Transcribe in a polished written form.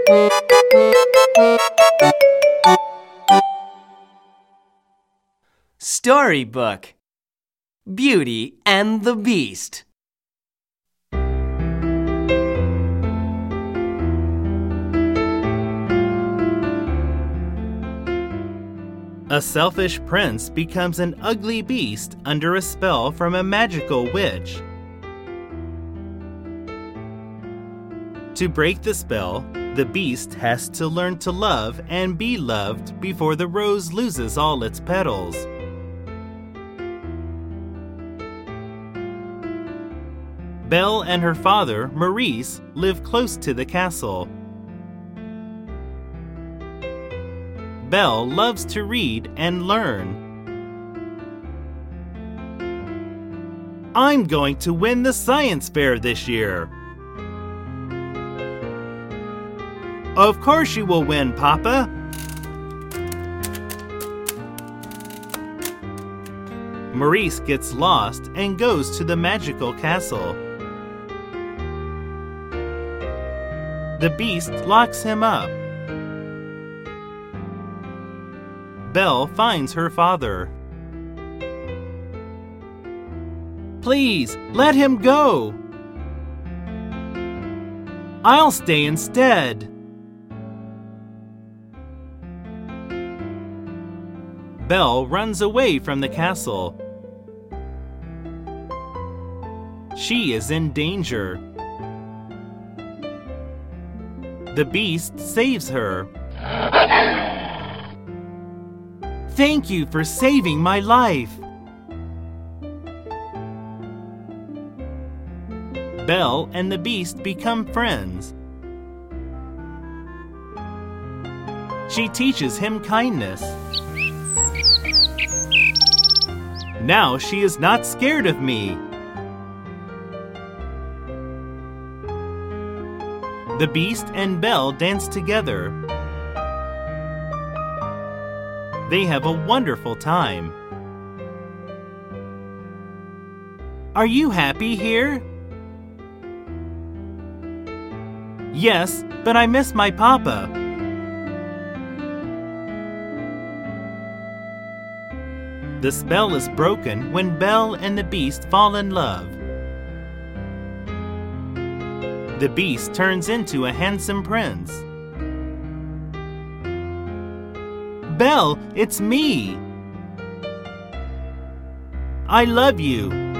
Storybook: Beauty and the Beast. A selfish prince becomes an ugly beast under a spell from a magical witch. To break the spell, the beast has to learn to love and be loved before the rose loses all its petals. Belle and her father, Maurice, live close to the castle. Belle loves to read and learn. I'm going to win the science fair this year. Of course you will win, Papa. Maurice gets lost and goes to the magical castle. The beast locks him up. Belle finds her father. Please, let him go. I'll stay instead. Belle runs away from the castle. She is in danger. The beast saves her. Thank you for saving my life. Belle and the beast become friends. She teaches him kindness. Now she is not scared of me. The beast and Belle dance together. They have a wonderful time. Are you happy here? Yes, but I miss my papa. The spell is broken when Belle and the beast fall in love. The beast turns into a handsome prince. Belle, it's me. I love you.